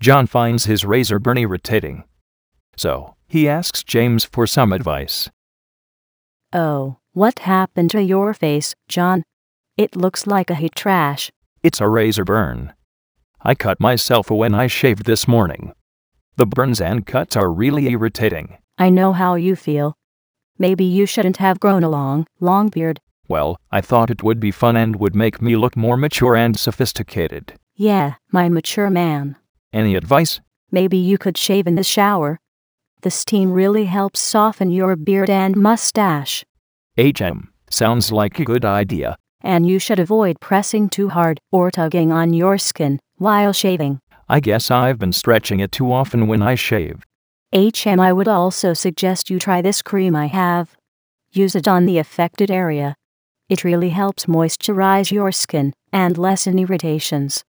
John finds his razor burn irritating. So, he asks James for some advice. "Oh, what happened to your face, John? It looks like a heat trash." "It's a razor burn. I cut myself when I shaved this morning. The burns and cuts are really irritating." "I know how you feel. Maybe you shouldn't have grown a long beard." "Well, I thought it would be fun and would make me look more mature and sophisticated." "Yeah, my mature man. "Any advice?" Maybe you could shave in the shower. The steam really helps soften your beard and mustache." Sounds like a good idea. "And you should avoid pressing too hard or tugging on your skin while shaving." "I guess I've been stretching it too often when I shave." I would also suggest you try this cream I have. Use it on the affected area. It really helps moisturize your skin and lessen irritations."